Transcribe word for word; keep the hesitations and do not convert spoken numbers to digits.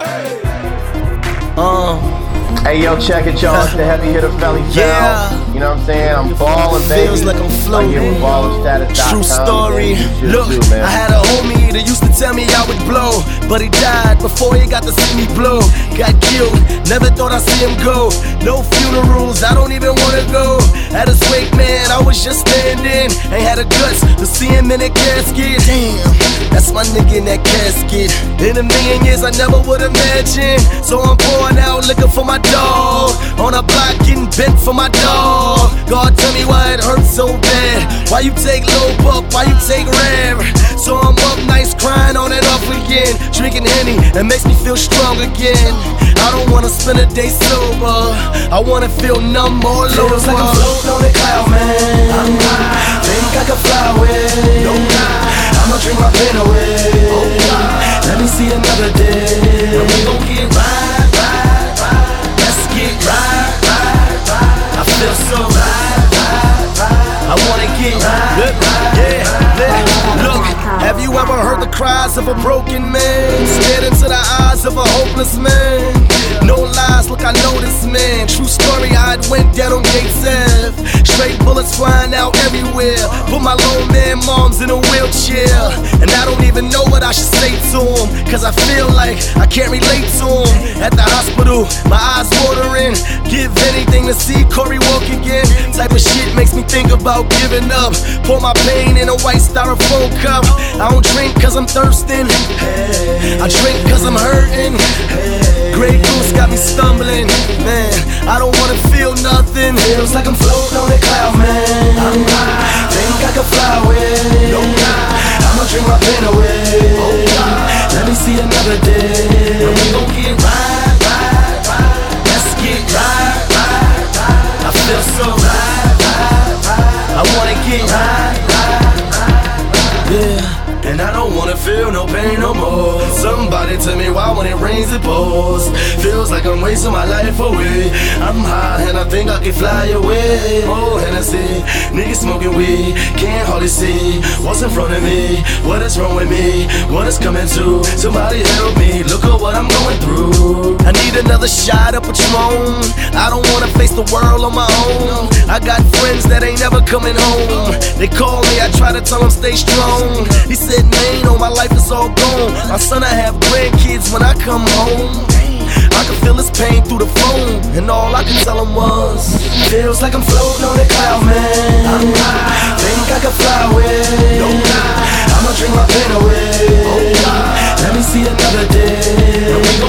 Uh. Hey yo, check it, y'all. It's the heavy hitter Felly Fel. Yeah. You know what I'm saying? I'm ballin', baby. Feels like I'm floating. Right here with baller status dot com. True story. Look, do, man. I had a homie that used to tell me I would blow, but he died before he got to see me blow. Got killed, never thought I'd see him go. No funerals, I don't even wanna go. At his wake, man, I was just standing. Ain't had the guts to see him in a casket. Damn, that's my nigga in that casket. In a million years, I never would imagine. So I'm pouring out liquor for my dog. On a block, getting bent for my dog. God, tell me why it hurts so bad. Why you take low buck, why you take rare? So I'm up nice, crying on and off again. Drinking Henny, that makes me feel strong again. I don't wanna spend a day sober, I wanna feel numb all over. Feels like I'm floating on a cloud, man. I'm high, think I can fly away. No lie, I'ma drink my pain away. Oh God, let me see another day. And we gon' get right, right, right. Let's get right, right, right. I feel so right, right, right. I wanna get right, Look, right, yeah, right, yeah. Look, have you ever heard the cries of a broken man? Stared into the eyes of a hopeless man. No lies, look, I know this man. True story, I had went down on Gates Ave. Straight bullets flying out everywhere. Put my lone man moms in a wheelchair. And I don't even know what I should say to him, cause I feel like I can't relate to him. At the hospital, my eyes watering. Give anything to see Corey walk again. Type of shit makes me think about giving up. Pour my pain in a white styrofoam cup. I don't drink cause I'm thirsting, I drink cause I'm hurting. Grey Goose got me stumbling, man, I don't wanna feel nothing. Feels like I'm floating on a cloud, man. I'm high, think I can fly away. No lie, I'ma drink my pain away. Oh God, let me see another day. And we gon' get right, right, right. Let's get right, right, right. I feel so right, right, right. I wanna get right, right, right. Yeah. And I don't wanna feel no pain no more. Somebody tell me why when it rains it pours. Feels like I'm wasting my life away. I'm high and I think I can fly away. Oh Hennessy, niggas smoking weed, can't hardly see what's in front of me. What is wrong with me? What is coming to? Somebody help me, look at what I'm going through. I need another shot of Patron. I don't wanna face the world on my own. I got friends that ain't never coming home. They call me, I try to tell them stay strong. He said, man, oh, my life is all gone. My son, I have grandkids when I come home. I can feel his pain through the phone, and all I can tell him was, feels like I'm floating on a cloud, man. I'm high, think I can fly away. No lie, I'ma drink my pain away. Oh God, let me see another day. And we gon'